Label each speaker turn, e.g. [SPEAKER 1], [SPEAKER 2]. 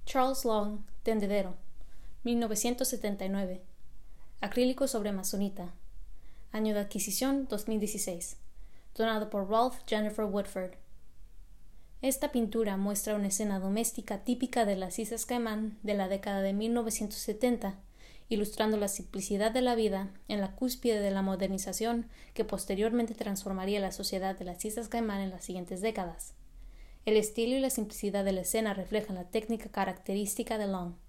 [SPEAKER 1] Charles Long, Tendedero, 1979. Acrílico sobre amazonita. Año de adquisición 2016. Donado por Ralph Jennifer Woodford. Esta pintura muestra una escena doméstica típica de las Islas Caimán de la década de 1970, ilustrando la simplicidad de la vida en la cúspide de la modernización que posteriormente transformaría la sociedad de las Islas Caimán en las siguientes décadas. El estilo y la simplicidad de la escena reflejan la técnica característica de Long.